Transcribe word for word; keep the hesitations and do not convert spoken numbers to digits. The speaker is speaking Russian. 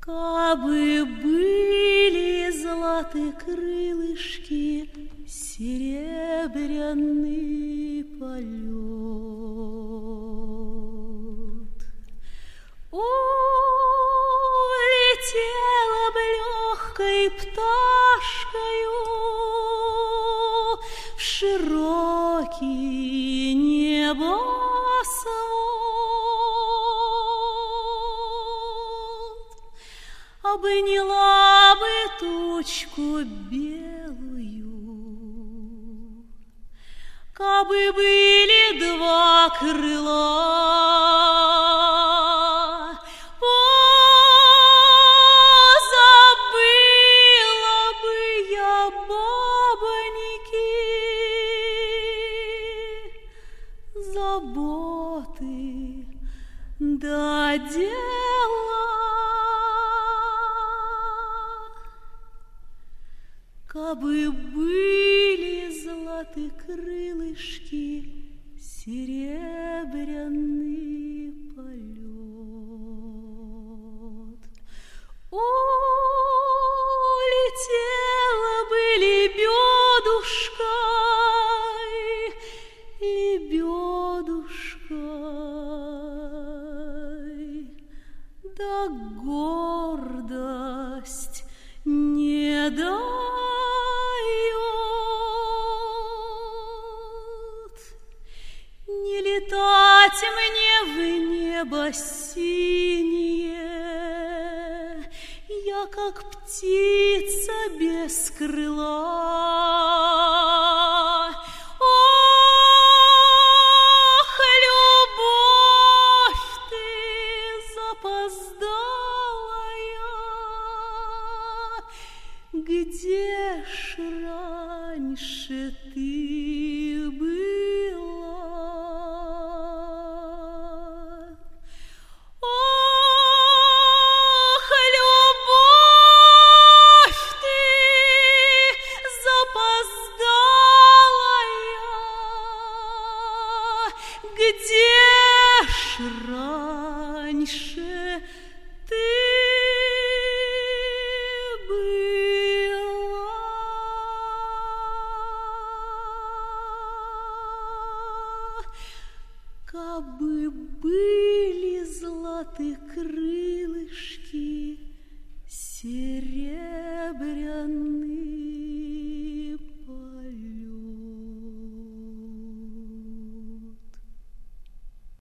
Кабы были золотые крылышки, серебряный полет, улетела бы легкой пташкою в широкий небосвод, обняла бы тучку белую, кабы были два крыла. Позабыла бы я бабоньки, заботы да дела. Кабы были золотые крылышки, серебряный полет, улетела бы лебедушкой, лебедушкой, да гордость не дает. Не летать мне в небо синее, я как птица без крыла. Ох, любовь ты запоздалая, где ж раньше ты была? Ох, любовь ты запоздалая, где ж раньше ты кабы были золотые крылья,